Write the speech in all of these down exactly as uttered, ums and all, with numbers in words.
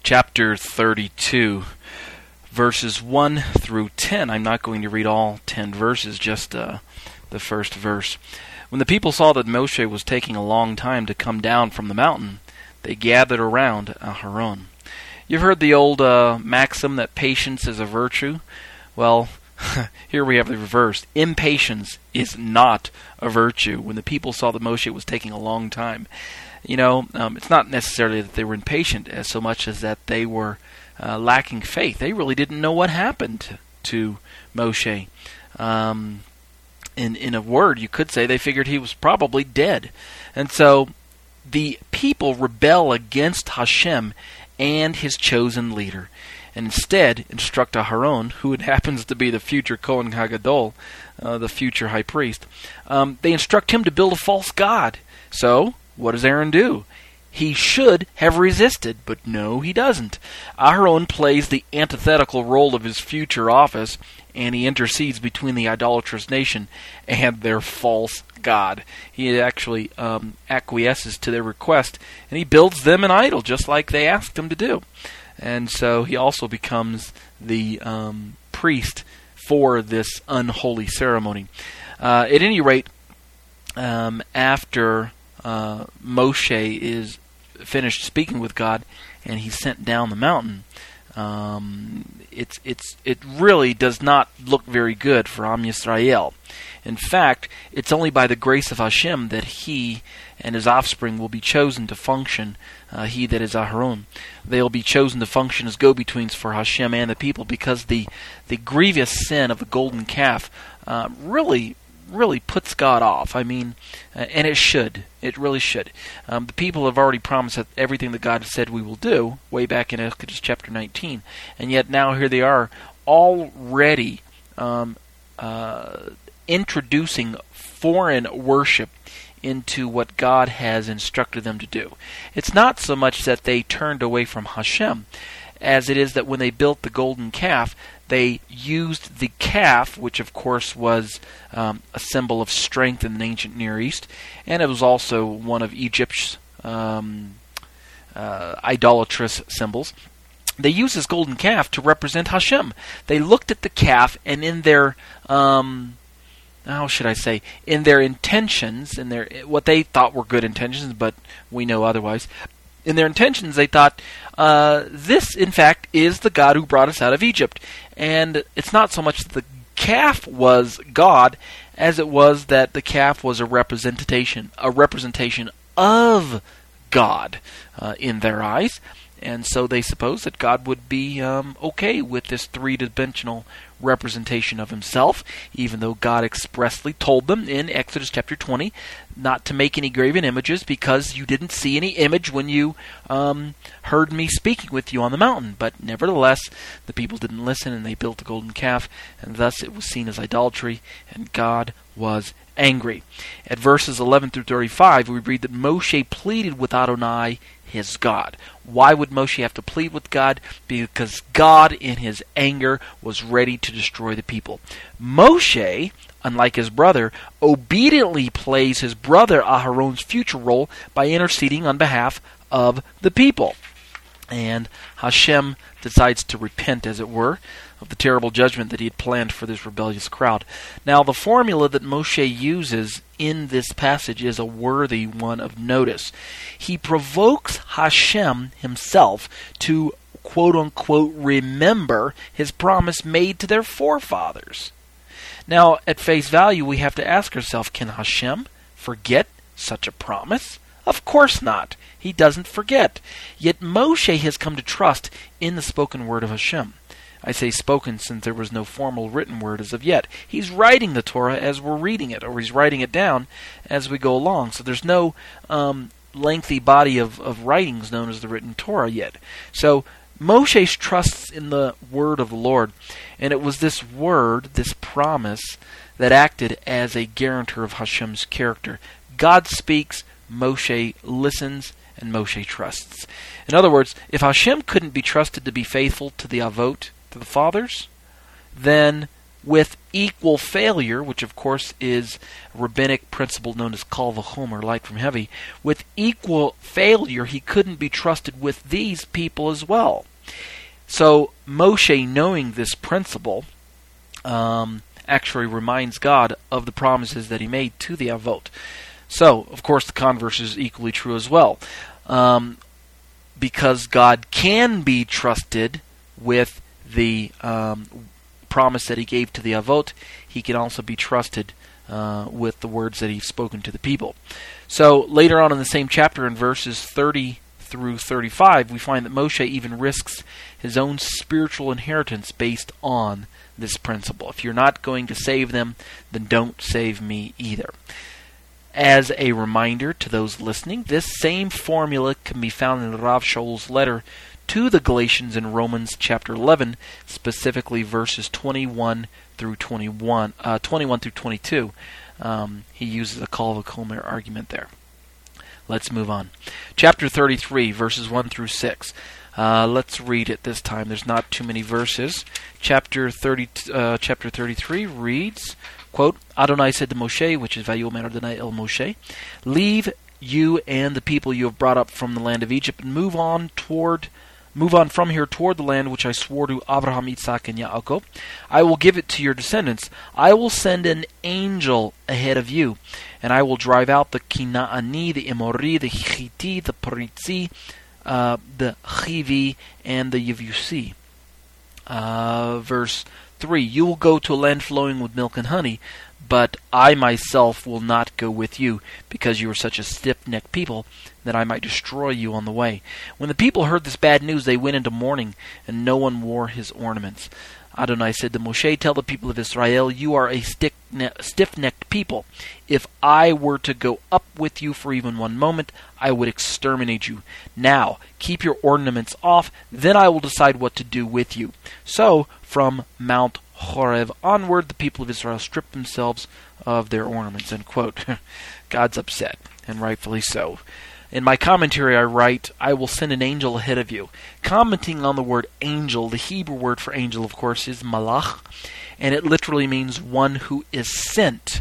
chapter thirty-two, verses one through ten. I'm not going to read all ten verses, just uh, the first verse. When the people saw that Moshe was taking a long time to come down from the mountain, they gathered around Aharon. You've heard the old uh, maxim that patience is a virtue. Well, here we have the reverse. Impatience is not a virtue. When the people saw that Moshe was taking a long time, you know, um, it's not necessarily that they were impatient as so much as that they were uh, lacking faith. They really didn't know what happened to Moshe. Um, in in a word, you could say they figured he was probably dead. And so the people rebel against Hashem and his chosen leader, and instead instruct Aharon, who happens to be the future Kohen HaGadol, uh, the future high priest. Um, they instruct him to build a false god. So, what does Aaron do? He should have resisted, but no, he doesn't. Aharon plays the antithetical role of his future office, and he intercedes between the idolatrous nation and their false god. He actually um, acquiesces to their request, and he builds them an idol, just like they asked him to do. And so he also becomes the um, priest for this unholy ceremony. Uh, at any rate, um, after uh, Moshe is finished speaking with God and he's sent down the mountain, um, it's it's it really does not look very good for Am Yisrael. In fact, it's only by the grace of Hashem that he and his offspring will be chosen to function, uh, he that is Aharon. They'll be chosen to function as go-betweens for Hashem and the people, because the, the grievous sin of the golden calf uh, really, really puts God off. I mean, uh, and it should. It really should. Um, the people have already promised that everything that God said we will do, way back in Exodus chapter nineteen, and yet now here they are already um, uh, introducing foreign worship into what God has instructed them to do. It's not so much that they turned away from Hashem, as it is that when they built the golden calf, they used the calf, which of course was um, a symbol of strength in the ancient Near East, and it was also one of Egypt's um, uh, idolatrous symbols. They used this golden calf to represent Hashem. They looked at the calf, and in their um, how should I say, in their intentions, in their what they thought were good intentions, but we know otherwise. In their intentions, they thought, uh, this, in fact, is the God who brought us out of Egypt. And it's not so much that the calf was God, as it was that the calf was a representation, a representation of God uh, in their eyes. And so they supposed that God would be um, okay with this three-dimensional representation of himself, even though God expressly told them in Exodus chapter twenty not to make any graven images, because you didn't see any image when you um, heard me speaking with you on the mountain. But nevertheless, the people didn't listen, and they built the golden calf, and thus it was seen as idolatry, and God was angry. At verses eleven through thirty-five, we read that Moshe pleaded with Adonai, his God. Why would Moshe have to plead with God? Because God, in his anger, was ready to destroy the people. Moshe, unlike his brother, obediently plays his brother Aharon's future role by interceding on behalf of the people. And Hashem decides to repent, as it were, of the terrible judgment that he had planned for this rebellious crowd. Now, the formula that Moshe uses in this passage is a worthy one of notice. He provokes Hashem himself to, quote-unquote, remember his promise made to their forefathers. Now, at face value, we have to ask ourselves, can Hashem forget such a promise? Of course not. He doesn't forget. Yet Moshe has come to trust in the spoken word of Hashem. I say spoken since there was no formal written word as of yet. He's writing the Torah as we're reading it, or he's writing it down as we go along. So there's no um, lengthy body of, of writings known as the written Torah yet. So Moshe trusts in the word of the Lord, and it was this word, this promise, that acted as a guarantor of Hashem's character. God speaks, Moshe listens, and Moshe trusts. In other words, if Hashem couldn't be trusted to be faithful to the Avot, to the fathers, then with equal failure, which of course is a rabbinic principle known as kal v'chomer, light from heavy, with equal failure, he couldn't be trusted with these people as well. So Moshe, knowing this principle, um, actually reminds God of the promises that he made to the Avot. So, of course, the converse is equally true as well. Um, because God can be trusted with the um, promise that he gave to the Avot, he can also be trusted uh, with the words that he's spoken to the people. So, later on in the same chapter, in verses thirty through thirty-five, we find that Moshe even risks his own spiritual inheritance based on this principle. If you're not going to save them, then don't save me either. As a reminder to those listening, this same formula can be found in Rav Shaul's letter to the Galatians in Romans chapter eleven, specifically verses twenty-one through twenty-one, uh, twenty-one through twenty-two. Um, he uses a kal v'chomer argument there. Let's move on. Chapter thirty-three, verses one through six. Uh, let's read it this time. There's not too many verses. Chapter thirty, uh, chapter thirty-three reads, quote, Adonai said to Moshe, which is Vayomer Adonai el Moshe, leave you and the people you have brought up from the land of Egypt and move on toward, move on from here toward the land which I swore to Abraham, Isaac, and Yaakov. I will give it to your descendants. I will send an angel ahead of you, and I will drive out the Kinaani, the Emori, the Hittite, the Perizzi, uh, the Chivi, and the Yevusi. Uh, verse three, you will go to a land flowing with milk and honey, but I myself will not go with you, because you are such a stiff-necked people, that I might destroy you on the way. When the people heard this bad news, they went into mourning, and no one wore his ornaments. Adonai said to Moshe, tell the people of Israel, you are a stiff-necked people. If I were to go up with you for even one moment, I would exterminate you. Now, keep your ornaments off, then I will decide what to do with you. So, from Mount Horeb onward, the people of Israel stripped themselves of their ornaments. End quote. God's upset, and rightfully so. In my commentary I write, I will send an angel ahead of you. Commenting on the word angel, the Hebrew word for angel, of course, is malach, and it literally means one who is sent,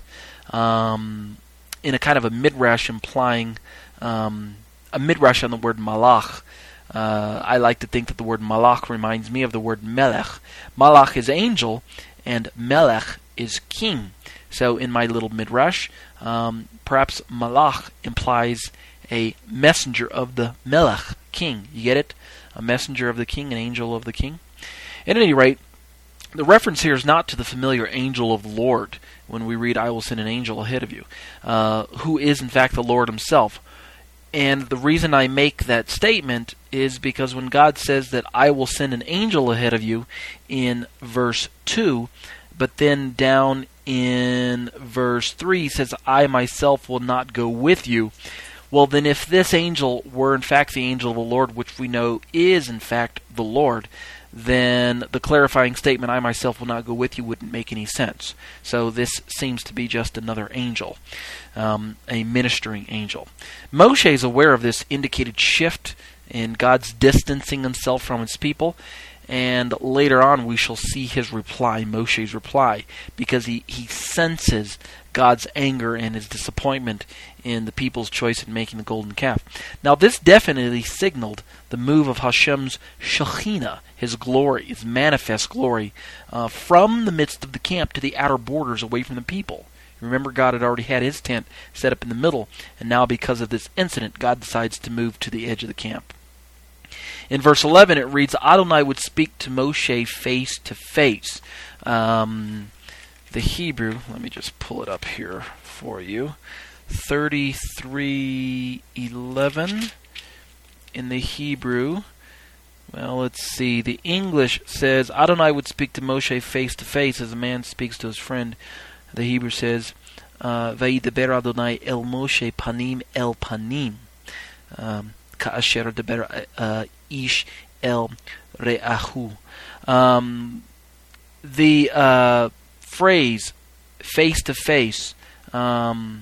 um, in a kind of a midrash implying, um, a midrash on the word malach. Uh, I like to think that the word malach reminds me of the word melech. Malach is angel, and melech is king. So in my little midrash, um, perhaps malach implies a messenger of the melech, king. You get it? A messenger of the king, an angel of the king. At any rate, the reference here is not to the familiar angel of the Lord when we read, I will send an angel ahead of you, uh, who is in fact the Lord himself. And the reason I make that statement is because when God says that I will send an angel ahead of you in verse two, but then down in verse three he says, I myself will not go with you. Well, then if this angel were in fact the angel of the Lord, which we know is in fact the Lord, then the clarifying statement, I myself will not go with you, wouldn't make any sense. So this seems to be just another angel, um, a ministering angel. Moshe is aware of this indicated shift in God's distancing himself from his people, and later on we shall see his reply, Moshe's reply, because he, he senses God's anger and his disappointment in the people's choice in making the golden calf. Now this definitely signaled the move of Hashem's Shekhinah, his glory, his manifest glory, uh, from the midst of the camp to the outer borders away from the people. Remember, God had already had his tent set up in the middle, and now because of this incident, God decides to move to the edge of the camp. In verse eleven, it reads, Adonai would speak to Moshe face to face. Um, the Hebrew, let me just pull it up here for you. thirty-three eleven in the Hebrew. Well, let's see. The English says, Adonai would speak to Moshe face to face as a man speaks to his friend. The Hebrew says, Vayidaber Adonai el Moshe panim el panim. Um, Ka'asher deber ish el re'ahu. Um, the uh, phrase face to face. Um,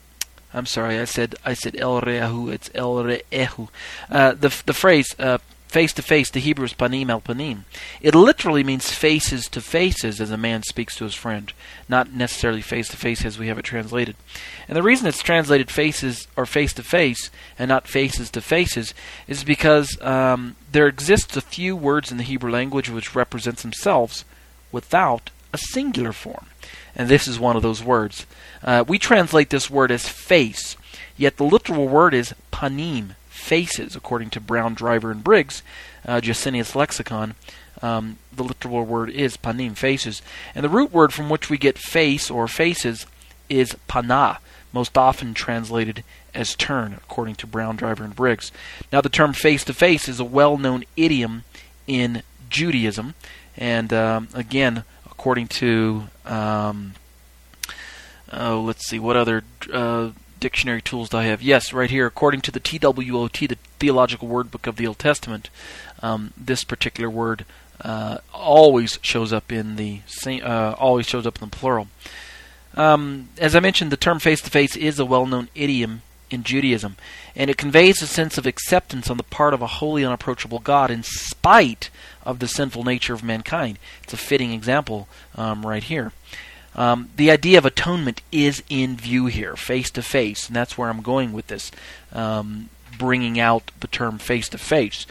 I'm sorry, I said I said el re'ahu. It's el re'ehu. Uh, the the phrase uh, face to face, the Hebrew is panim el panim. It literally means faces to faces as a man speaks to his friend, not necessarily face to face as we have it translated. And the reason it's translated faces or face to face and not faces to faces is because um, there exists a few words in the Hebrew language which represents themselves without a singular form. And this is one of those words. Uh, we translate this word as face, yet the literal word is panim, faces, according to Brown, Driver, and Briggs, uh, Jacinius Lexicon. Um, the literal word is panim, faces. And the root word from which we get face or faces is panah, most often translated as turn, according to Brown, Driver, and Briggs. Now, the term face-to-face is a well-known idiom in Judaism, and um, again, according to, um, oh, let's see, what other uh, dictionary tools do I have? Yes, right here, according to the T W O T, the Theological Word Book of the Old Testament, um, this particular word uh, always shows up in the same, uh, always shows up in the plural. Um, as I mentioned, the term face-to-face is a well-known idiom in Judaism, and it conveys a sense of acceptance on the part of a holy, unapproachable God in spite of the sinful nature of mankind. It's a fitting example um, right here. Um, the idea of atonement is in view here, face-to-face, and that's where I'm going with this, um, bringing out the term face-to-face.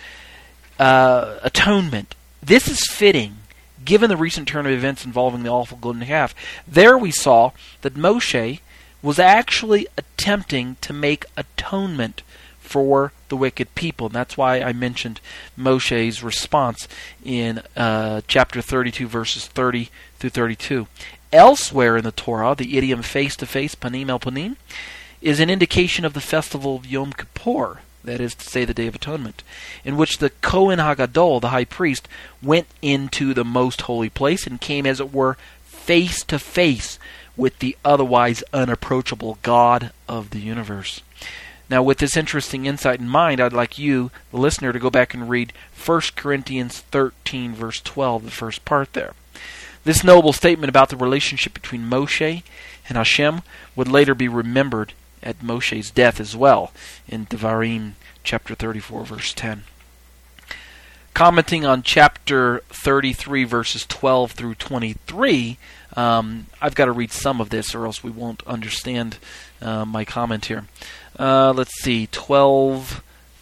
Uh, atonement. This is fitting, given the recent turn of events involving the awful golden calf. There we saw that Moshe was actually attempting to make atonement for the wicked people. And that's why I mentioned Moshe's response in uh, chapter thirty-two, verses thirty through thirty-two. Elsewhere in the Torah, the idiom face-to-face, panim el panim, is an indication of the festival of Yom Kippur, that is to say the Day of Atonement, in which the Kohen HaGadol, the high priest, went into the most holy place and came, as it were, face-to-face with the otherwise unapproachable God of the universe. Now, with this interesting insight in mind, I'd like you, the listener, to go back and read First Corinthians thirteen, verse twelve, the first part there. This noble statement about the relationship between Moshe and Hashem would later be remembered at Moshe's death as well, in Devarim chapter thirty-four, verse ten. Commenting on chapter thirty-three, verses twelve through twenty-three, um, I've got to read some of this or else we won't understand uh, my comment here. Uh, let's see, twelve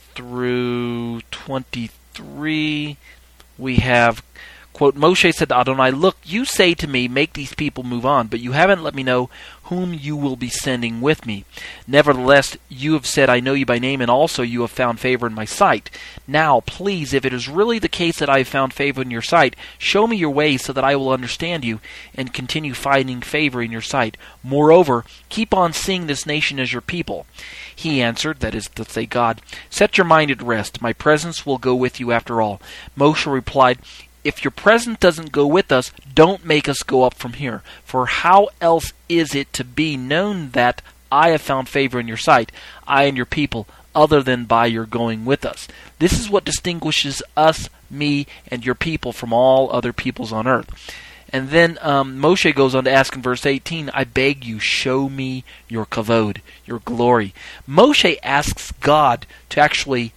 through twenty-three, we have, quote, Moshe said to Adonai, "Look, you say to me, make these people move on, but you haven't let me know whom you will be sending with me. Nevertheless, you have said, I know you by name, and also you have found favor in my sight. Now, please, if it is really the case that I have found favor in your sight, show me your ways so that I will understand you and continue finding favor in your sight. Moreover, keep on seeing this nation as your people." He answered, that is to say God, "Set your mind at rest. My presence will go with you after all." Moshe replied, "If your presence doesn't go with us, don't make us go up from here. For how else is it to be known that I have found favor in your sight, I and your people, other than by your going with us? This is what distinguishes us, me, and your people from all other peoples on earth." And then um, Moshe goes on to ask in verse eighteen, "I beg you, show me your kavod, your glory." Moshe asks God to actually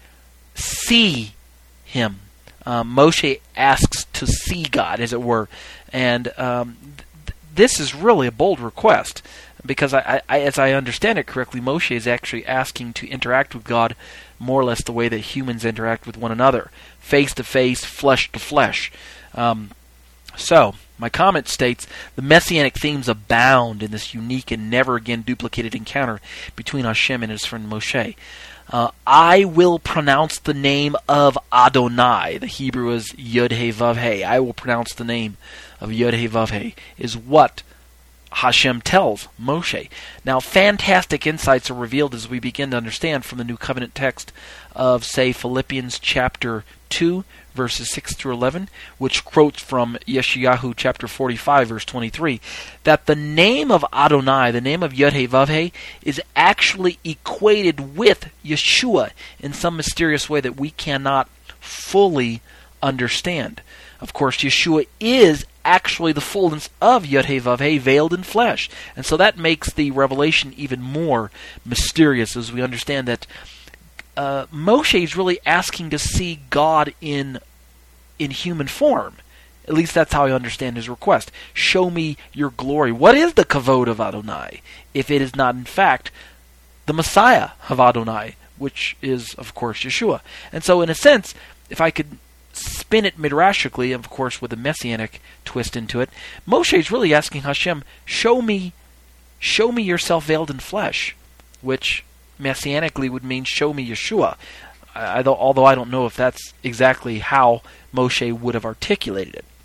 see him. Um, Moshe asks to see God, as it were, and um, th- this is really a bold request, because I, I, as I understand it correctly, Moshe is actually asking to interact with God more or less the way that humans interact with one another, face to face, flesh to flesh. Um, so, my comment states, the messianic themes abound in this unique and never again duplicated encounter between Hashem and his friend Moshe. Uh, I will pronounce the name of Adonai. The Hebrew is Yod-Heh-Vav-Heh. I will pronounce the name of Yod-Heh-Vav-Heh, is what Hashem tells Moshe. Now, fantastic insights are revealed as we begin to understand from the New Covenant text of, say, Philippians chapter two, verses six through eleven, which quotes from Yeshayahu chapter forty-five, verse twenty-three, that the name of Adonai, the name of Yod-Heh-Vav-Heh, is actually equated with Yeshua in some mysterious way that we cannot fully understand. Of course, Yeshua is actually the fullness of Yod-Heh-Vav-Heh veiled in flesh. And so that makes the revelation even more mysterious as we understand that uh, Moshe is really asking to see God in in human form. At least that's how I understand his request. Show me your glory. What is the kavod of Adonai, if it is not in fact the Messiah of Adonai, which is, of course, Yeshua? And so, in a sense, if I could spin it midrashically, of course, with a messianic twist into it, Moshe is really asking Hashem, show me, show me yourself veiled in flesh, which messianically would mean show me Yeshua. I, I, although I don't know if that's exactly how Moshe would have articulated it.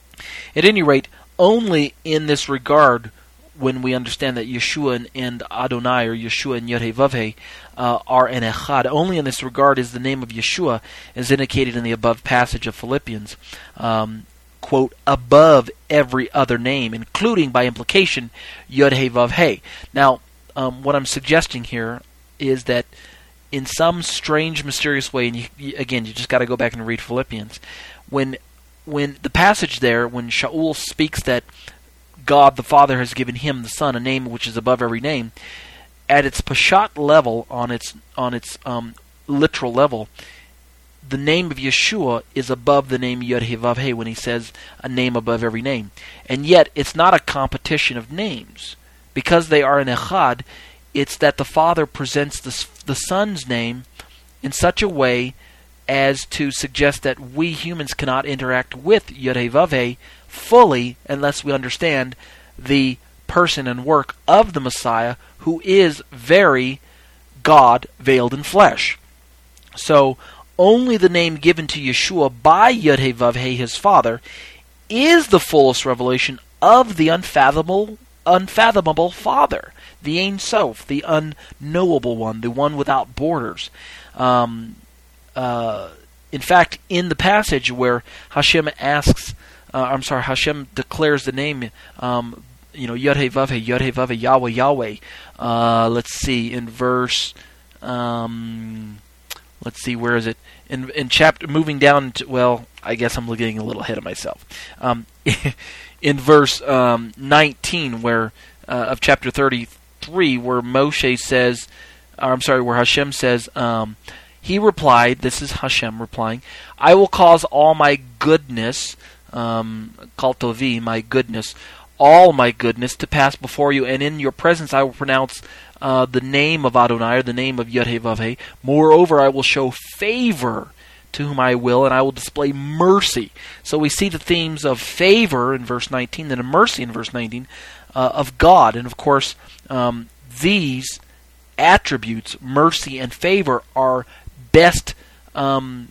At any rate, only in this regard, when we understand that Yeshua and, and Adonai, or Yeshua and Yod-Heh-Vav-Heh, uh, are an echad, only in this regard is the name of Yeshua, as indicated in the above passage of Philippians, um, quote, above every other name, including, by implication, Yod-Heh-Vav-Heh. Now, um, what I'm suggesting here is that in some strange, mysterious way, and you, you, again, you just got to go back and read Philippians, when when the passage there, when Shaul speaks that God the Father has given him, the Son, a name which is above every name, at its pashat level, on its on its um, literal level, the name of Yeshua is above the name Yod-Heh-Vav-Heh when he says a name above every name. And yet, it's not a competition of names. Because they are an echad, it's that the Father presents the, the Son's name in such a way as to suggest that we humans cannot interact with Yod-Heh-Vav-Heh fully unless we understand the person and work of the Messiah, who is very God veiled in flesh. So, only the name given to Yeshua by Yod-Heh-Vav-Heh, his Father, is the fullest revelation of the unfathomable, unfathomable Father, the Ein Sof, the unknowable one, the one without borders. Um, uh, in fact, in the passage where Hashem asks, uh, I'm sorry, Hashem declares the name, um, you know, Yod-Heh-Vav-Heh, Yod-Heh-Vav-Heh, Yahweh, Yahweh. Uh, let's see, in verse, um, let's see, where is it? In in chapter, moving down to, well, I guess I'm getting a little ahead of myself. Um, in verse um, nineteen, where uh, of chapter thirty-three, where Moshe says, or I'm sorry, where Hashem says, um, he replied, this is Hashem replying, I will cause all my goodness, um, kal tovi, my goodness, all my goodness to pass before you, and in your presence I will pronounce uh, the name of Adonai, or the name of Yod-Heh-Vav-Heh. Moreover, I will show favor to whom I will, and I will display mercy. So we see the themes of favor in verse nineteen, and of mercy in verse nineteen, uh, of God. And of course, um, these attributes, mercy and favor, are best um,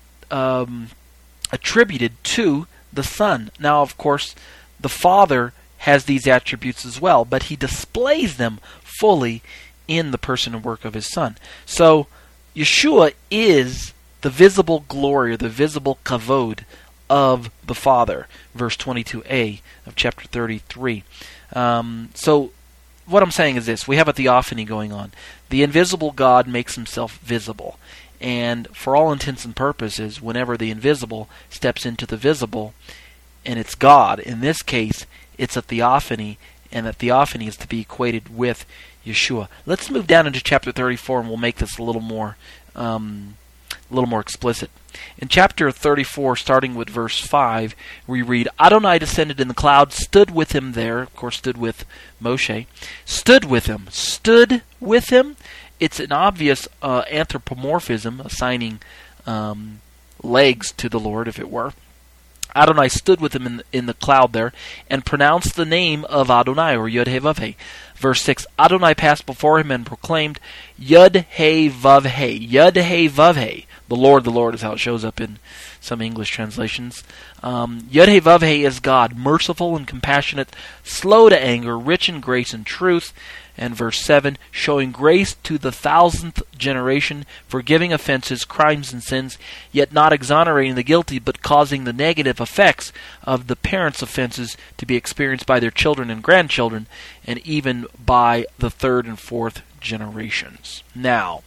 um, attributed to the Son. Now, of course, the Father has these attributes as well, but he displays them fully in the person and work of his Son. So, Yeshua is the visible glory, or the visible kavod of the Father, verse twenty-two a of chapter thirty-three. Um, so, what I'm saying is this. We have a theophany going on. The invisible God makes himself visible. And for all intents and purposes, whenever the invisible steps into the visible, and it's God, in this case, it's a theophany, and that theophany is to be equated with Yeshua. Let's move down into chapter thirty-four, and we'll make this a little more, um, a little more explicit. In chapter thirty-four, starting with verse five, we read, Adonai descended in the cloud, stood with him there, of course stood with Moshe, stood with him, stood with him. It's an obvious uh, anthropomorphism, assigning um, legs to the Lord, if it were. Adonai stood with him in the, in the cloud there, and pronounced the name of Adonai, or Yod-Heh-Vav-Heh. Verse six, Adonai passed before him and proclaimed, Yod-Heh-Vav-Heh, Yod-Heh-Vav-Heh. The Lord, the Lord is how it shows up in some English translations. Um, Yod-Heh-Vav-Heh is God, merciful and compassionate, slow to anger, rich in grace and truth. And verse seven, showing grace to the thousandth generation, forgiving offenses, crimes, and sins, yet not exonerating the guilty, but causing the negative effects of the parents' offenses to be experienced by their children and grandchildren, and even by the third and fourth generations. Now,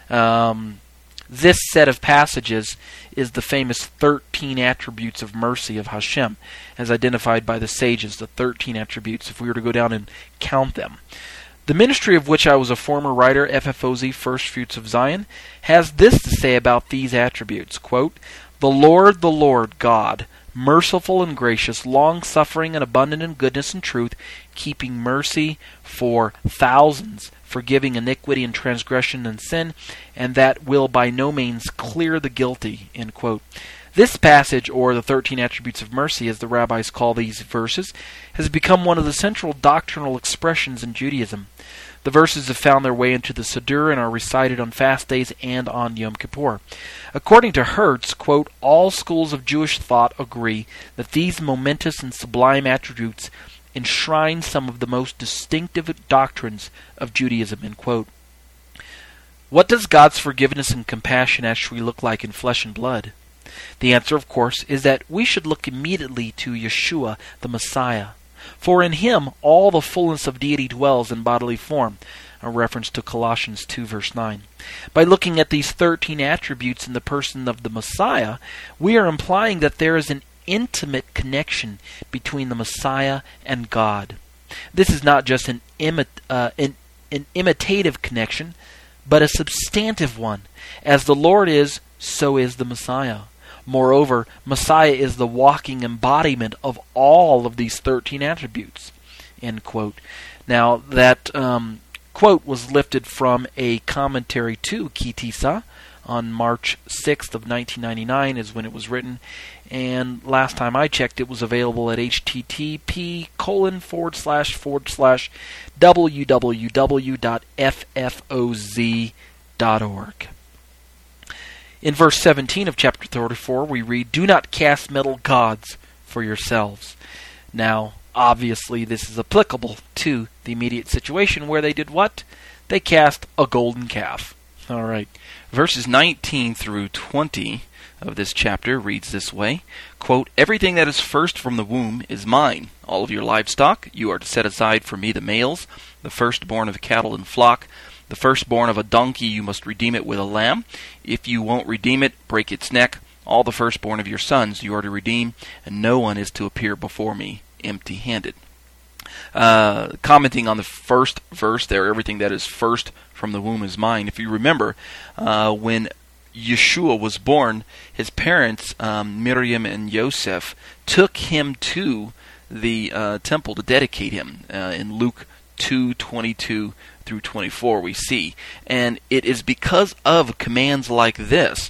um, this set of passages is the famous thirteen attributes of mercy of Hashem, as identified by the sages, the thirteen attributes, if we were to go down and count them. The ministry of which I was a former writer, F F O Z, First Fruits of Zion, has this to say about these attributes, quote, "The Lord, the Lord, God, merciful and gracious, long-suffering and abundant in goodness and truth, keeping mercy for thousands, forgiving iniquity and transgression and sin, and that will by no means clear the guilty," end quote. This passage, or the thirteen attributes of mercy, as the rabbis call these verses, has become one of the central doctrinal expressions in Judaism. The verses have found their way into the Siddur and are recited on fast days and on Yom Kippur. According to Hertz, quote, "all schools of Jewish thought agree that these momentous and sublime attributes enshrine some of the most distinctive doctrines of Judaism," end quote. What does God's forgiveness and compassion actually look like in flesh and blood? The answer, of course, is that we should look immediately to Yeshua, the Messiah. For in him all the fullness of deity dwells in bodily form, a reference to Colossians two, verse nine. By looking at these thirteen attributes in the person of the Messiah, we are implying that there is an intimate connection between the Messiah and God. This is not just an, imi- uh, an, an imitative connection, but a substantive one. As the Lord is, so is the Messiah. Moreover, Messiah is the walking embodiment of all of these thirteen attributes, end quote. Now, that um, quote was lifted from a commentary to Ki Tisa on March sixth of nineteen ninety-nine is when it was written, and last time I checked it was available at http colon forward slash forward slash www dot ffoz dot org. In verse seventeen of chapter thirty-four, we read, "Do not cast metal gods for yourselves." Now, obviously, this is applicable to the immediate situation where they did what? They cast a golden calf. All right. Verses nineteen through twenty of this chapter reads this way, quote, "Everything that is first from the womb is mine. All of your livestock you are to set aside for me the males, the firstborn of cattle and flock. The firstborn of a donkey you must redeem it with a lamb. If you won't redeem it, break its neck. All the firstborn of your sons you are to redeem, and no one is to appear before me empty-handed." Uh, commenting on the first verse there, everything that is first from the womb is mine. If you remember, uh, when Yeshua was born, his parents, um, Miriam and Yosef, took him to the uh, temple to dedicate him. Uh, in Luke two twenty-two through twenty-four we see. And it is because of commands like this,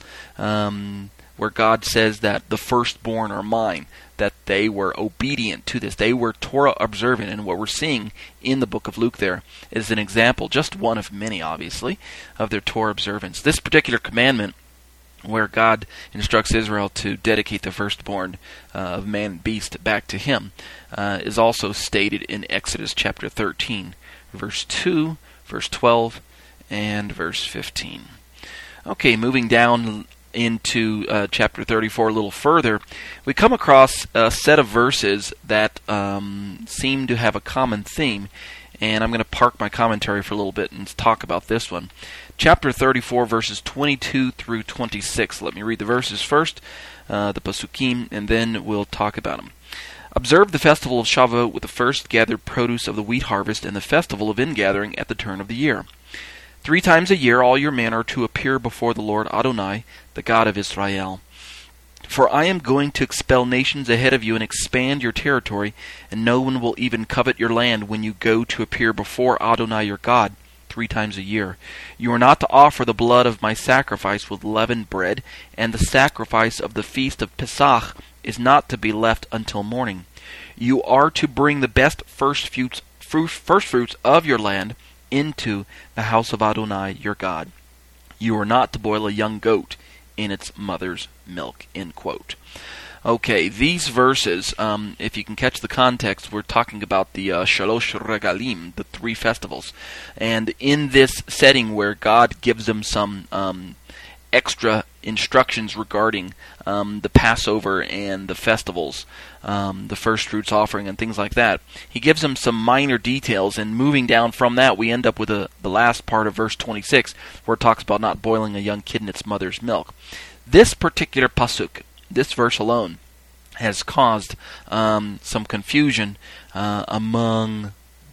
um, where God says that the firstborn are mine, that they were obedient to this. They were Torah observant. And what we're seeing in the book of Luke there is an example, just one of many obviously, of their Torah observance. This particular commandment, where God instructs Israel to dedicate the firstborn uh, of man and beast back to him, uh, is also stated in Exodus chapter thirteen, verse two, verse twelve, and verse fifteen. Okay, moving down into uh, chapter thirty-four a little further, we come across a set of verses that um, seem to have a common theme, and I'm going to park my commentary for a little bit and talk about this one. Chapter thirty-four, verses twenty-two through twenty-six. Let me read the verses first, uh, the Pasukim, and then we'll talk about them. "Observe the festival of Shavuot with the first gathered produce of the wheat harvest, and the festival of ingathering at the turn of the year. Three times a year all your men are to appear before the Lord Adonai, the God of Israel. For I am going to expel nations ahead of you and expand your territory, and no one will even covet your land when you go to appear before Adonai your God three times a year. You are not to offer the blood of my sacrifice with leavened bread, and the sacrifice of the feast of Pesach is not to be left until morning. You are to bring the best first fruits, first fruits of your land into the house of Adonai your God. You are not to boil a young goat in its mother's milk." End quote. Okay, these verses, um, if you can catch the context, we're talking about the uh, Shalosh Regalim, the three festivals. And in this setting where God gives them some um, extra instructions regarding um, the Passover and the festivals, um, the first fruits offering and things like that, he gives them some minor details, and moving down from that we end up with a, the last part of verse twenty-six, where it talks about not boiling a young kid in its mother's milk. This particular pasuk, this verse alone, has caused um, some confusion uh, among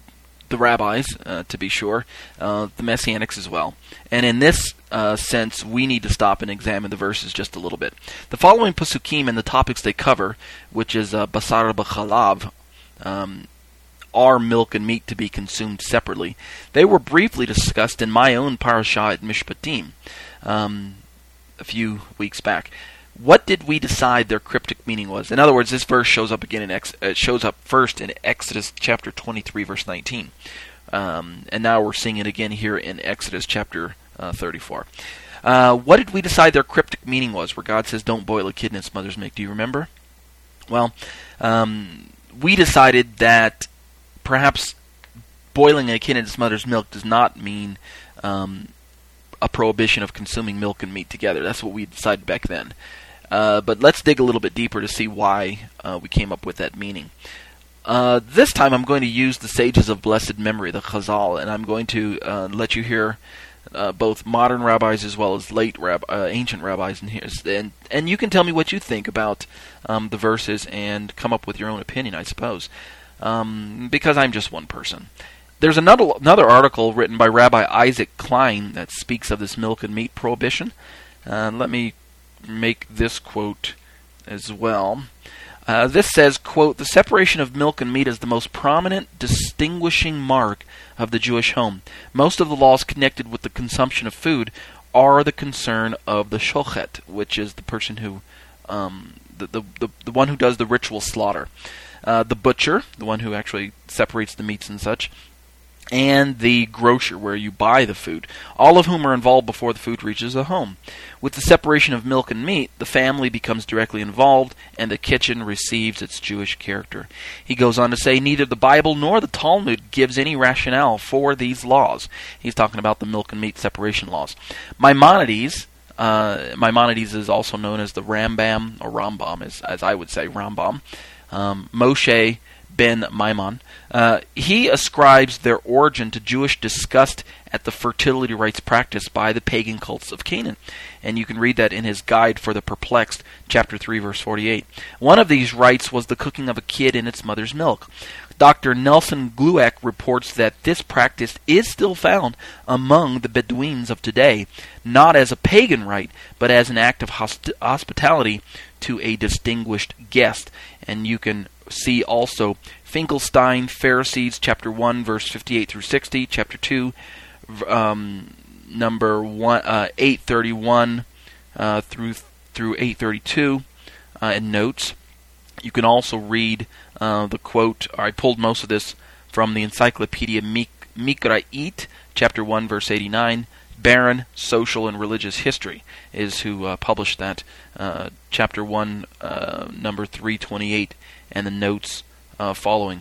the rabbis, uh, to be sure, uh, the Messianics as well. And in this uh, sense, we need to stop and examine the verses just a little bit. The following Pesukim and the topics they cover, which is uh, Basar b'chalav, um, are milk and meat to be consumed separately. They were briefly discussed in my own parashah at Mishpatim um, a few weeks back. What did we decide their cryptic meaning was? In other words, this verse shows up again in Ex- it shows up first in Exodus chapter twenty-three, verse nineteen, um, and now we're seeing it again here in Exodus chapter uh, thirty-four. Uh, what did we decide their cryptic meaning was? Where God says, "Don't boil a kid in its mother's milk." Do you remember? Well, um, we decided that perhaps boiling a kid in its mother's milk does not mean um, a prohibition of consuming milk and meat together. That's what we decided back then. Uh, but let's dig a little bit deeper to see why uh, we came up with that meaning. Uh, this time I'm going to use the sages of blessed memory, the Chazal, and I'm going to uh, let you hear uh, both modern rabbis as well as late rab- uh, ancient rabbis in here. And, and you can tell me what you think about um, the verses and come up with your own opinion, I suppose, um, because I'm just one person. There's another another article written by Rabbi Isaac Klein that speaks of this milk and meat prohibition. Uh, let me make this quote as well. Uh, this says, quote, "The separation of milk and meat is the most prominent distinguishing mark of the Jewish home. Most of the laws connected with the consumption of food are the concern of the shochet," which is the person who, um, the, the, the, the one who does the ritual slaughter, uh, the butcher, the one who actually separates the meats and such, and the grocer, where you buy the food, all of whom are involved before the food reaches the home. With the separation of milk and meat, the family becomes directly involved, and the kitchen receives its Jewish character. He goes on to say, neither the Bible nor the Talmud gives any rationale for these laws. He's talking about the milk and meat separation laws. Maimonides, uh, Maimonides is also known as the Rambam, or Rambam, as, as I would say, Rambam, um, Moshe ben Maimon. Uh, he ascribes their origin to Jewish disgust at the fertility rites practiced by the pagan cults of Canaan. And you can read that in his Guide for the Perplexed, chapter three, verse forty-eight. One of these rites was the cooking of a kid in its mother's milk. Doctor Nelson Glueck reports that this practice is still found among the Bedouins of today, not as a pagan rite, but as an act of hosp- hospitality to a distinguished guest. And you can see also Finkelstein, Pharisees, chapter one, verse fifty-eight through sixty, chapter two, um, number one, uh, eight thirty-one uh, through through eight thirty-two, uh, and notes. You can also read uh, the quote. I pulled most of this from the Encyclopedia Mik- Mikra'it, chapter one, verse eighty-nine. Barron, Social and Religious History is who uh, published that, uh, chapter one, uh, number three twenty-eight, and the notes uh, following.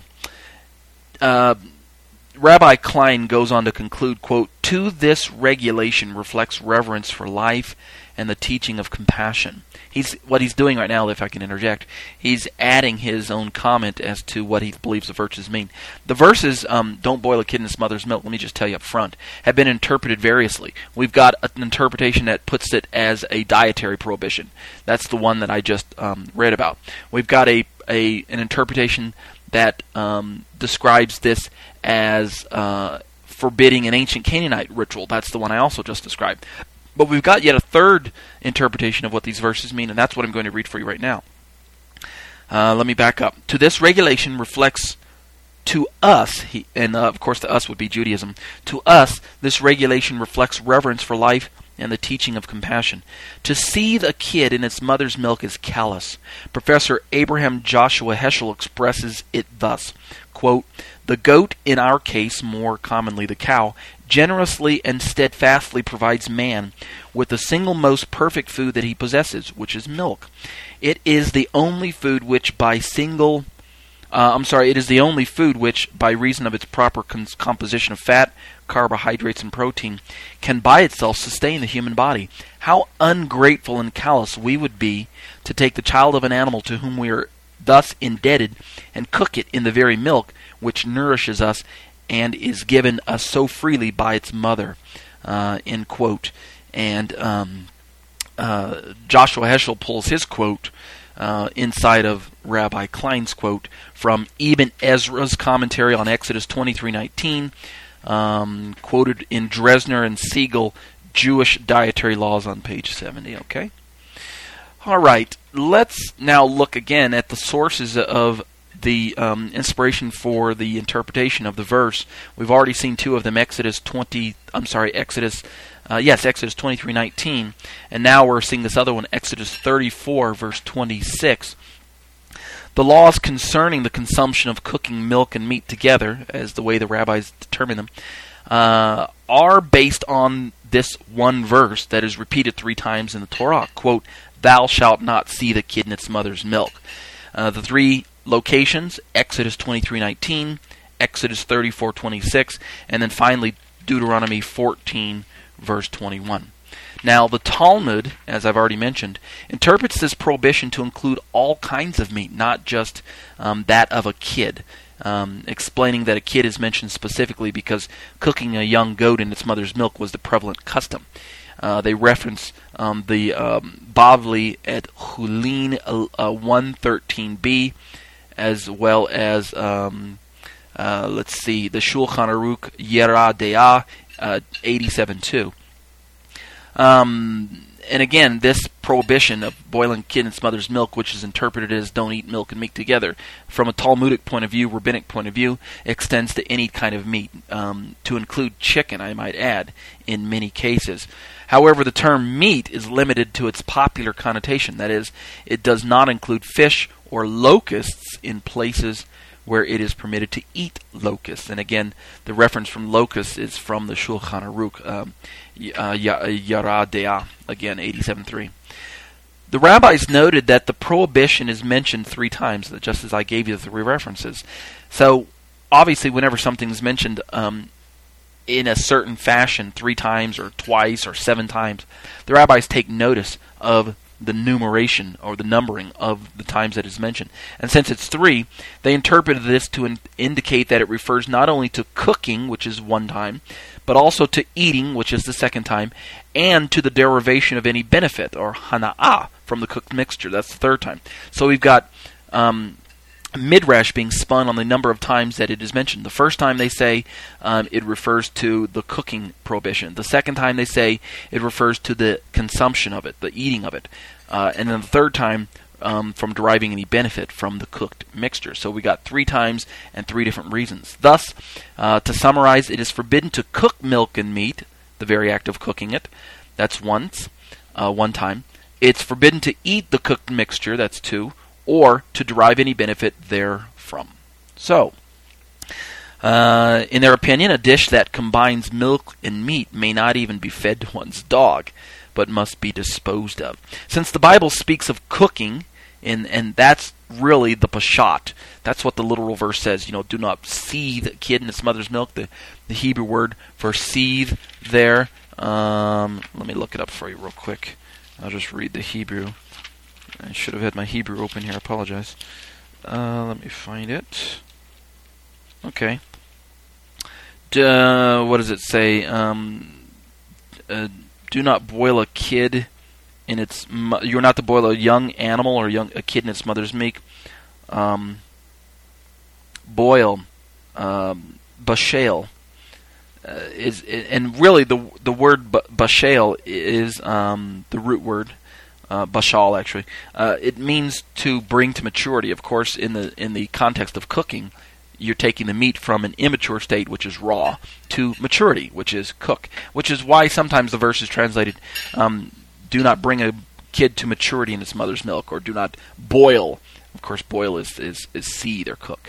Uh, Rabbi Klein goes on to conclude, quote, "To this regulation reflects reverence for life and the teaching of compassion." He's what he's doing right now, if I can interject, he's adding his own comment as to what he believes the verses mean. The verses, um, "Don't boil a kid in its mother's milk," let me just tell you up front, have been interpreted variously. We've got an interpretation that puts it as a dietary prohibition. That's the one that I just um, read about. We've got a, a an interpretation that um, describes this as uh, forbidding an ancient Canaanite ritual. That's the one I also just described. But we've got yet a third interpretation of what these verses mean, and that's what I'm going to read for you right now. Uh, let me back up. "To this regulation reflects to us," he, and uh, of course the us would be Judaism, "to us this regulation reflects reverence for life and the teaching of compassion. To seethe a kid in its mother's milk is callous." Professor Abraham Joshua Heschel expresses it thus, quote, "The goat, in our case more commonly the cow, generously and steadfastly provides man with the single most perfect food that he possesses, which is milk. It is the only food which by single, uh, I'm sorry, it is the only food which, by reason of its proper cons- composition of fat, carbohydrates, and protein, can by itself sustain the human body. How ungrateful and callous we would be to take the child of an animal to whom we are thus indebted and cook it in the very milk which nourishes us and is given us so freely by its mother," uh, end quote. And um, uh, Joshua Heschel pulls his quote uh, inside of Rabbi Klein's quote from Ibn Ezra's commentary on Exodus twenty-three nineteen, um, quoted in Dresner and Siegel, Jewish Dietary Laws on page seventy. Okay? All right, let's now look again at the sources of the um, inspiration for the interpretation of the verse. We've already seen two of them, Exodus twenty. I'm sorry, Exodus. Uh, yes, Exodus twenty-three nineteen, and now we're seeing this other one, Exodus thirty-four, verse twenty-six. The laws concerning the consumption of cooking milk and meat together, as the way the rabbis determine them, uh, are based on this one verse that is repeated three times in the Torah. Quote, "Thou shalt not see the kid in its mother's milk." Uh, the three locations, Exodus twenty-three nineteen, Exodus thirty-four twenty-six, and then finally Deuteronomy fourteen, verse twenty-one. Now, the Talmud, as I've already mentioned, interprets this prohibition to include all kinds of meat, not just um, that of a kid, um, explaining that a kid is mentioned specifically because cooking a young goat in its mother's milk was the prevalent custom. Uh, they reference um, the um, Bavli at Hulin uh, one thirteen b, as well as, um, uh, let's see, the Shulchan Aruch Yera De'ah uh, eighty-seven two. Um, and again, this prohibition of boiling kid in its mother's milk, which is interpreted as don't eat milk and meat together, from a Talmudic point of view, rabbinic point of view, extends to any kind of meat, um, to include chicken, I might add, in many cases. However, the term meat is limited to its popular connotation. That is, it does not include fish or locusts in places where it is permitted to eat locusts. And again, the reference from locusts is from the Shulchan Aruch, um, uh, Yera De'ah, again, eighty-seven three. The rabbis noted that the prohibition is mentioned three times, just as I gave you the three references. So, obviously, whenever something is mentioned um, in a certain fashion, three times or twice or seven times, the rabbis take notice of the numeration or the numbering of the times that is mentioned. And since it's three, they interpreted this to in- indicate that it refers not only to cooking, which is one time, but also to eating, which is the second time, and to the derivation of any benefit, or hana'ah, from the cooked mixture. That's the third time. So we've got um, midrash being spun on the number of times that it is mentioned. The first time they say um, it refers to the cooking prohibition. The second time they say it refers to the consumption of it, the eating of it. Uh, and then the third time um, from deriving any benefit from the cooked mixture. So we got three times and three different reasons. Thus, uh, to summarize, it is forbidden to cook milk and meat, the very act of cooking it. That's once, uh, one time. It's forbidden to eat the cooked mixture, that's two, or to derive any benefit therefrom. So, uh, in their opinion, a dish that combines milk and meat may not even be fed to one's dog, but must be disposed of. Since the Bible speaks of cooking, and, and that's really the pashat, that's what the literal verse says, you know, do not seethe a kid in its mother's milk, the, the Hebrew word for seethe there. Um, let me look it up for you real quick. I'll just read the Hebrew. I should have had my Hebrew open here. I apologize. Uh, let me find it. Okay. Uh, what does it say? Um, uh, do not boil a kid in its. Mo- you're not to boil a young animal or young a kid in its mother's milk. Um, boil, um, bashal. Uh, is and really the the word bashal is um, the root word. Uh, bashal, actually, uh, it means to bring to maturity. Of course, in the in the context of cooking, you're taking the meat from an immature state, which is raw, to maturity, which is cook. Which is why sometimes the verse is translated, um, "Do not bring a kid to maturity in its mother's milk," or "Do not boil." Of course, boil is is, is seethe or cook.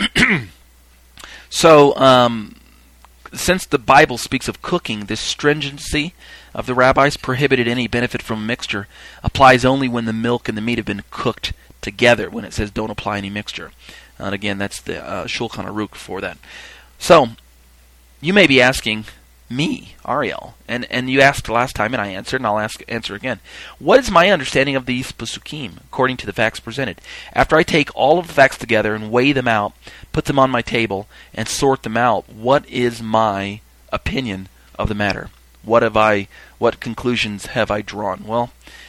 So, um, since the Bible speaks of cooking, this stringency of the rabbis prohibited any benefit from a mixture applies only when the milk and the meat have been cooked together, when it says don't apply any mixture. And again, that's the uh, Shulchan Aruch for that. So, you may be asking me, Ariel, and, and you asked last time and I answered, and I'll ask answer again. What is my understanding of these Pesukim, according to the facts presented? After I take all of the facts together and weigh them out, put them on my table, and sort them out, what is my opinion of the matter? What have I, what conclusions have I drawn? Well,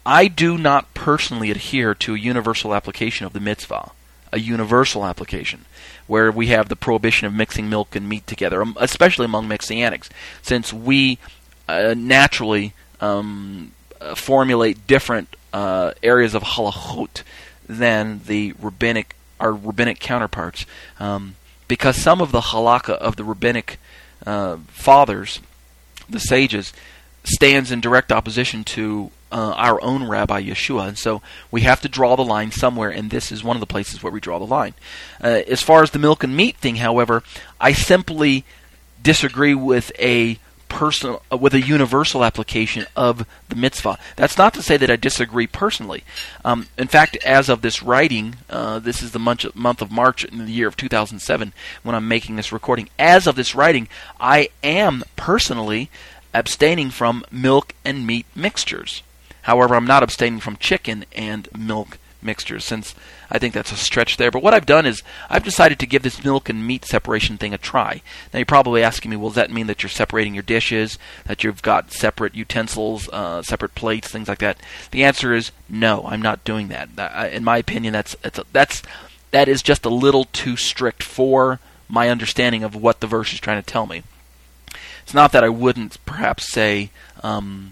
I do not personally adhere to a universal application of the mitzvah, a universal application, where we have the prohibition of mixing milk and meat together, especially among Messianics, since we uh, naturally um, uh, formulate different uh, areas of halachot than the rabbinic, our rabbinic counterparts, um, because some of the halakha of the rabbinic uh, fathers, the sages, stands in direct opposition to uh, our own Rabbi Yeshua, and so we have to draw the line somewhere, and this is one of the places where we draw the line. Uh, as far as the milk and meat thing, however, I simply disagree with a personal, uh, with a universal application of the mitzvah. That's not to say that I disagree personally. Um, in fact, as of this writing, uh, this is the month, month of March in the year of two thousand seven when I'm making this recording. As of this writing, I am personally abstaining from milk and meat mixtures. However, I'm not abstaining from chicken and milk mixtures, since I think that's a stretch there. But what I've done is I've decided to give this milk and meat separation thing a try. Now, you're probably asking me, well, does that mean that you're separating your dishes, that you've got separate utensils, uh, separate plates, things like that? The answer is no, I'm not doing that. I, in my opinion, that's it's a, that's that is just a little too strict for my understanding of what the verse is trying to tell me. It's not that I wouldn't perhaps say um,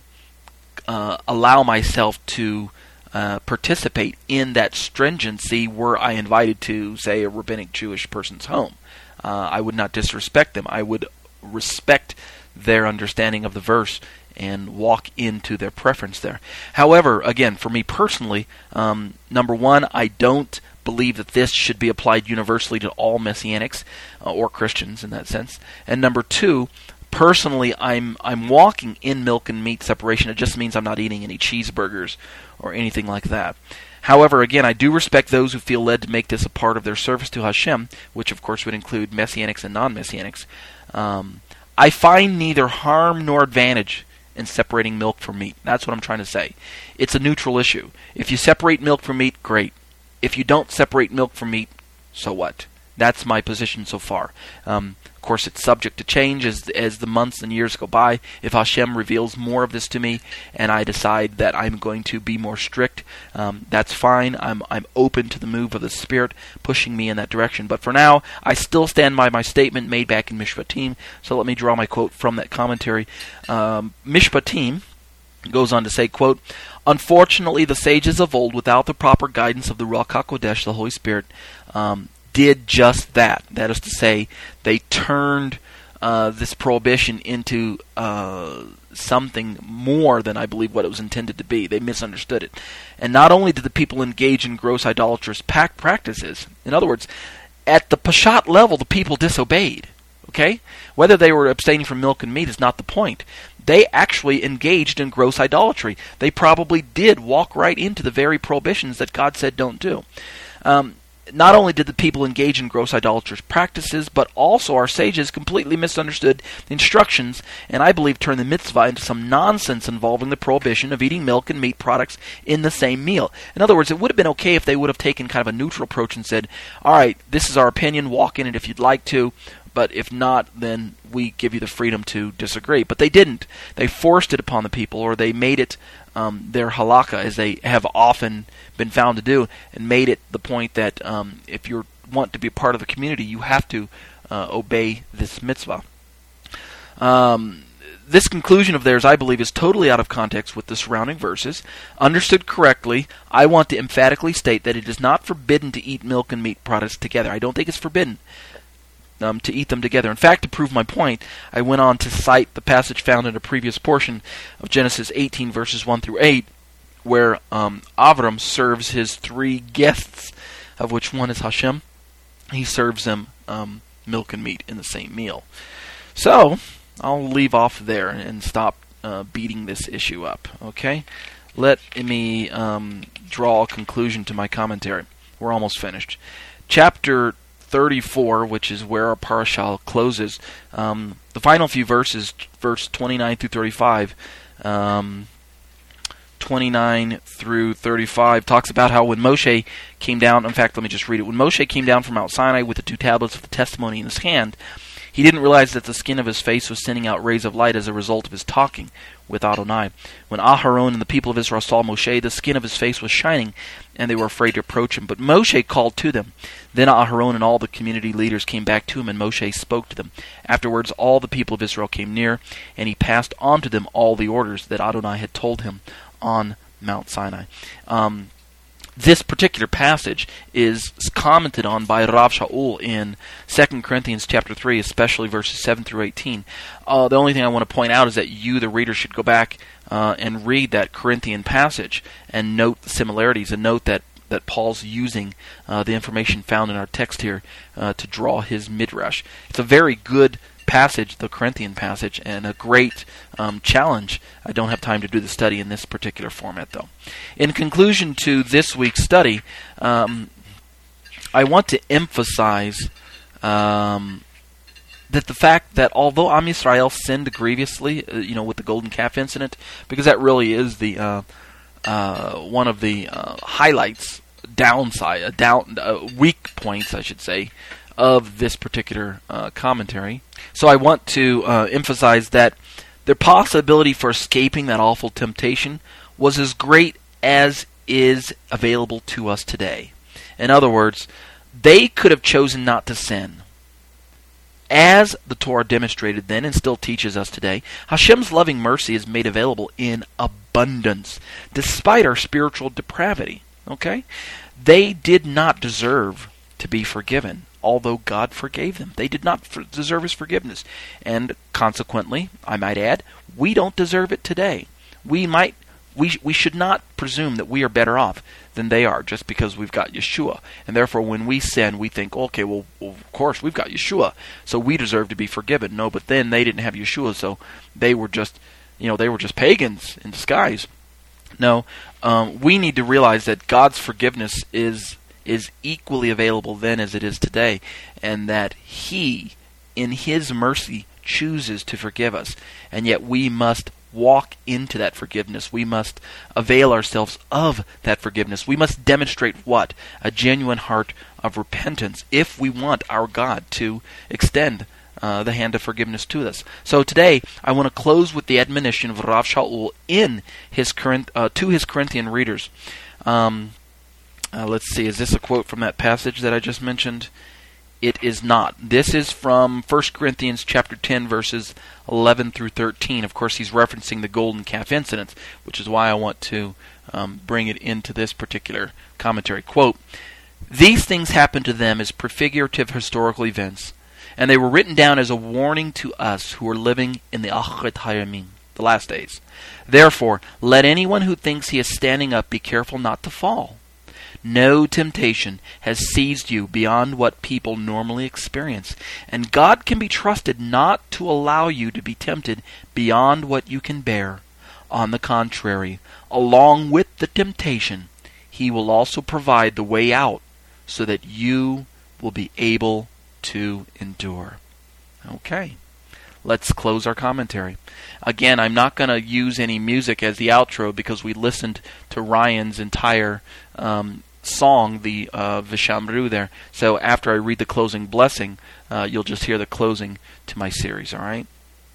uh, allow myself to uh, participate in that stringency were I invited to, say, a rabbinic Jewish person's home. Uh, I would not disrespect them. I would respect their understanding of the verse and walk into their preference there. However, again, for me personally, um, number one, I don't believe that this should be applied universally to all Messianics uh, or Christians in that sense. And number two, personally, I'm I'm walking in milk and meat separation. It just means I'm not eating any cheeseburgers or anything like that. However, again, I do respect those who feel led to make this a part of their service to Hashem, which of course would include Messianics and non-Messianics. Um, I find neither harm nor advantage in separating milk from meat. That's what I'm trying to say. It's a neutral issue. If you separate milk from meat, great. If you don't separate milk from meat, so what? That's my position so far. Um, of course, it's subject to change as as the months and years go by. If Hashem reveals more of this to me, and I decide that I'm going to be more strict, um, that's fine. I'm I'm open to the move of the Spirit pushing me in that direction. But for now, I still stand by my statement made back in Mishpatim. So let me draw my quote from that commentary. Um, Mishpatim goes on to say, quote, "Unfortunately, the sages of old, without the proper guidance of the Ruach HaKodesh, the Holy Spirit, um, did just that. That is to say, they turned uh, this prohibition into uh, something more than I believe what it was intended to be. They misunderstood it. And not only did the people engage in gross idolatrous pact practices, in other words, at the Peshat level, the people disobeyed. Okay? Whether they were abstaining from milk and meat is not the point. They actually engaged in gross idolatry. They probably did walk right into the very prohibitions that God said don't do. Um, Not only did the people engage in gross idolatrous practices, but also our sages completely misunderstood the instructions, and I believe turned the mitzvah into some nonsense involving the prohibition of eating milk and meat products in the same meal. In other words, it would have been okay if they would have taken kind of a neutral approach and said, all right, this is our opinion, walk in it if you'd like to, but if not, then we give you the freedom to disagree. But they didn't. They forced it upon the people, or they made it um, their halakha, as they have often been found to do, and made it the point that um, if you want to be part of the community, you have to uh, obey this mitzvah. Um, this conclusion of theirs, I believe, is totally out of context with the surrounding verses. Understood correctly, I want to emphatically state that it is not forbidden to eat milk and meat products together. I don't think it's forbidden Um, to eat them together. In fact, to prove my point, I went on to cite the passage found in a previous portion of Genesis eighteen, verses one through eight, where um, Avram serves his three guests, of which one is Hashem. He serves them um, milk and meat in the same meal. So, I'll leave off there and stop uh, beating this issue up. Okay? Let me um, draw a conclusion to my commentary. We're almost finished. Chapter thirty-four, which is where our parashah closes. Um, the final few verses, verse twenty-nine through thirty-five, um, twenty-nine through thirty-five, talks about how when Moshe came down, in fact, let me just read it. When Moshe came down from Mount Sinai with the two tablets of the testimony in his hand, he didn't realize that the skin of his face was sending out rays of light as a result of his talking. with Adonai. When Aharon and the people of Israel saw Moshe, the skin of his face was shining, and they were afraid to approach him. But Moshe called to them. Then Aharon and all the community leaders came back to him, and Moshe spoke to them. Afterwards, all the people of Israel came near, and he passed on to them all the orders that Adonai had told him on Mount Sinai. Um, This particular passage is commented on by Rav Shaul in Second Corinthians chapter three, especially verses seven through eighteen. Uh, the only thing I want to point out is that you, the reader, should go back uh, and read that Corinthian passage and note the similarities, and note that, that Paul's using uh, the information found in our text here uh, to draw his midrash. It's a very good passage, the Corinthian passage, and a great um, challenge. I don't have time to do the study in this particular format, though. In conclusion to this week's study, um, I want to emphasize um, that the fact that although Am Yisrael sinned grievously, uh, you know, with the golden calf incident, because that really is the uh, uh, one of the uh, highlights, downside, uh, down, uh, weak points, I should say, of this particular uh, commentary. So I want to uh, emphasize that the possibility for escaping that awful temptation was as great as is available to us today. In other words, they could have chosen not to sin. As the Torah demonstrated then and still teaches us today, Hashem's loving mercy is made available in abundance, despite our spiritual depravity. Okay? They did not deserve to be forgiven, although God forgave them. They did not f- deserve His forgiveness. And consequently, I might add, we don't deserve it today. We might, we sh- we should not presume that we are better off than they are just because we've got Yeshua. And therefore, when we sin, we think, okay, well, well, of course, we've got Yeshua, so we deserve to be forgiven. No, but then they didn't have Yeshua, so they were just, you know, they were just pagans in disguise. No, um, we need to realize that God's forgiveness is is equally available then as it is today, and that He, in His mercy, chooses to forgive us. And yet we must walk into that forgiveness. We must avail ourselves of that forgiveness. We must demonstrate what? A genuine heart of repentance if we want our God to extend uh, the hand of forgiveness to us. So today, I want to close with the admonition of Rav Shaul in his Corinth, uh, to his Corinthian readers. Um, Uh, let's see, is this a quote from that passage that I just mentioned? It is not. This is from First Corinthians chapter ten, verses eleven through thirteen. Of course, he's referencing the golden calf incident, which is why I want to um, bring it into this particular commentary. Quote, "These things happened to them as prefigurative historical events, and they were written down as a warning to us who are living in the Achet Hayamim, the last days. Therefore, let anyone who thinks he is standing up be careful not to fall. No temptation has seized you beyond what people normally experience, and God can be trusted not to allow you to be tempted beyond what you can bear. On the contrary, along with the temptation, He will also provide the way out so that you will be able to endure." Okay, let's close our commentary. Again, I'm not going to use any music as the outro because we listened to Ryan's entire um, song, the uh, Vishamru there. So after I read the closing blessing, uh, you'll just hear the closing to my series, all right?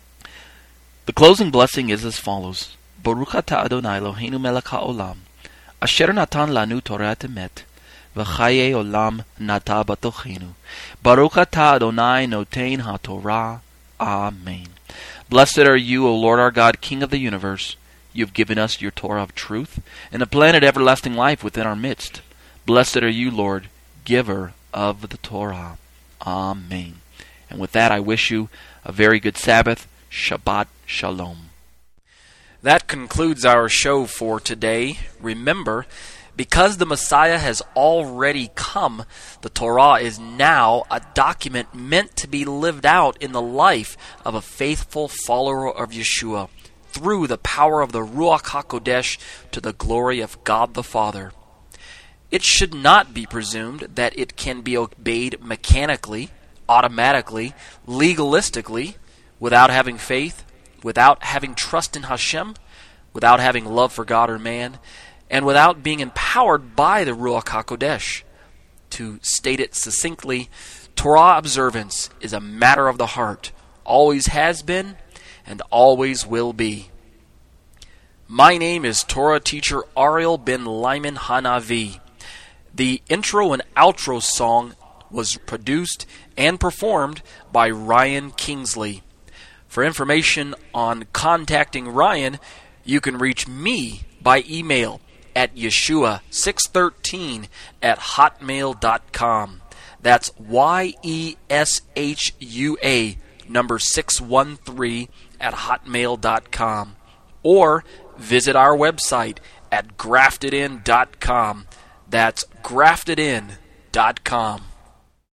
The closing blessing is as follows. Baruch atah Adonai Eloheinu melech haolam, asher natan lanu Torat emet, v'chaye olam nata batochenu. Baruch atah Adonai notein haTorah. Amen. Blessed are you, O Lord our God, King of the universe. You have given us your Torah of truth, and have planted everlasting life within our midst. Blessed are you, Lord, giver of the Torah. Amen. And with that, I wish you a very good Sabbath. Shabbat Shalom. That concludes our show for today. Remember, because the Messiah has already come, the Torah is now a document meant to be lived out in the life of a faithful follower of Yeshua through the power of the Ruach HaKodesh to the glory of God the Father. It should not be presumed that it can be obeyed mechanically, automatically, legalistically, without having faith, without having trust in Hashem, without having love for God or man, and without being empowered by the Ruach HaKodesh. To state it succinctly, Torah observance is a matter of the heart, always has been, and always will be. My name is Torah teacher Ariel ben Lyman Hanavi. The intro and outro song was produced and performed by Ryan Kingsley. For information on contacting Ryan, you can reach me by email at yeshua six thirteen at hotmail dot com. That's Y E S H U A number six one three at hotmail dot com. Or visit our website at grafted in dot com. That's grafted in dot com.